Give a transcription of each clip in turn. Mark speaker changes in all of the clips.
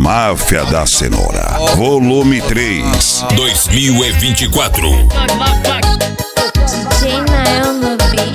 Speaker 1: Máfia da Cenoura, volume 3, 2024.
Speaker 2: DJ Nael no beat.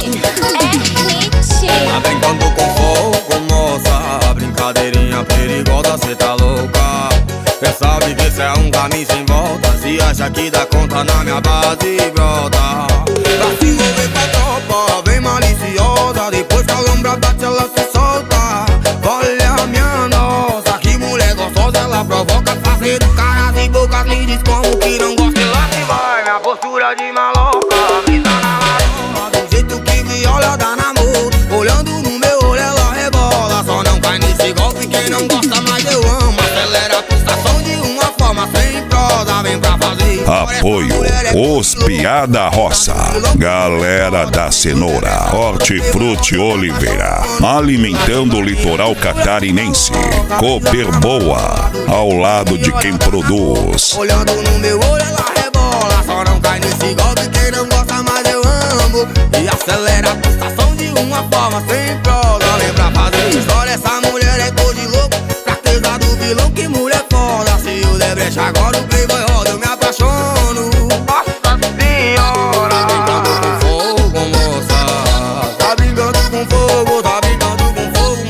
Speaker 3: Tá brincando com fogo, moça, brincadeirinha perigosa, cê tá louca. Cê sabe que cê é um caminho sem volta, se acha que dá conta na minha base, brota. Pra se envolver com a tropa, vem maliciosa, depois que a lombra bate ela se solta. Olha minha nossa, que mulher gostosa, ela provoca fazer o cara de boca, me diz como que não gosta, ela se vai, minha postura de maloca. Brisa na marola, do jeito que me olha dá namoro, olhando no meu olho ela rebola. Só não cai nesse golpe quem não gosta, mas eu amo. Acelera a pulsação de uma forma sem prosa, vem pra fazer.
Speaker 1: Apoio Os Piada Roça, Galera da Cenoura, Hortifruti Oliveira, alimentando o litoral catarinense. Cooper Boa, ao lado de quem produz.
Speaker 3: Olhando no meu olho ela rebola, só não cai nesse golpe quem não gosta, mas eu amo. E acelera a pulsação de uma forma sem prosa, vem pra fazer história. Essa mulher é cor de louco, fraqueza do vilão, que mulher foda. Se o der brecha agora o playboy roda, eu me apaixono. Nossa senhora, tá brincando com fogo, moça. Tá brincando com fogo, tá brincando com fogo,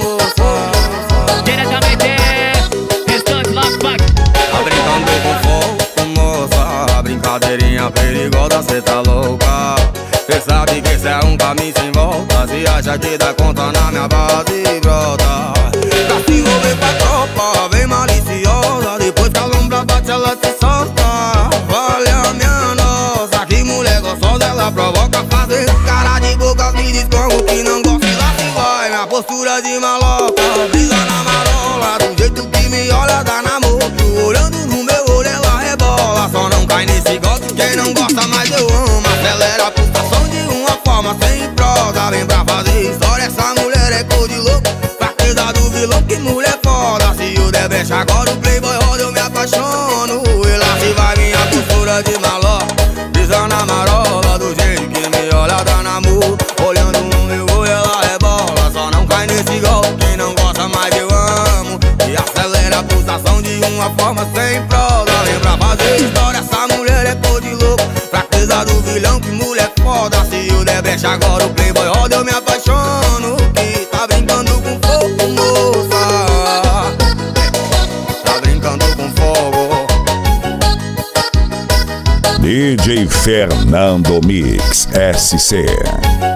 Speaker 3: moça.
Speaker 4: Diretamente, Restante Lockback.
Speaker 3: Tá brincando com fogo, moça, brincadeirinha perigosa, cê tá louca. Cê sabe que cê é um caminho sem volta, se acha que dá conta na minha base, brota. Pra se envolver com a tropa, vem maliciosa, depois que a lombra bate ela se solta. Olha minha nossa, que mulher gostosa, ela provoca fazer cara de boca, me diz como que não gosta, e lá se vai, minha postura de maloca. Brisa na marola, do jeito que me olha dá namoro, olhando no meu olho ela rebola. Só não cai nesse golpe quem não gosta, mas eu amo. Acelera a pulsação de uma forma sem prosa, vem pra fazer história. Essa mulher é cor de louco, fraqueza do vilão, que mulher foda. Se o der brecha agora o playboy roda, eu me apaixono. E lá se vai minha postura de maloca, brisa na marola, do jeito que me olha dá namoro, olhando no meu olho ela rebola. Só não cai nesse golpe quem não gosta, mas eu amo. E acelera a pulsação de uma forma sem prosa, vem pra fazer história. Essa mulher é cor de louco, fraqueza do vilão, que mulher foda. Se o der brecha agora o playboy roda, eu me apaixono. Que tá brincando com fogo, moça, tá brincando com fogo.
Speaker 1: DJ Fernando Mix SC.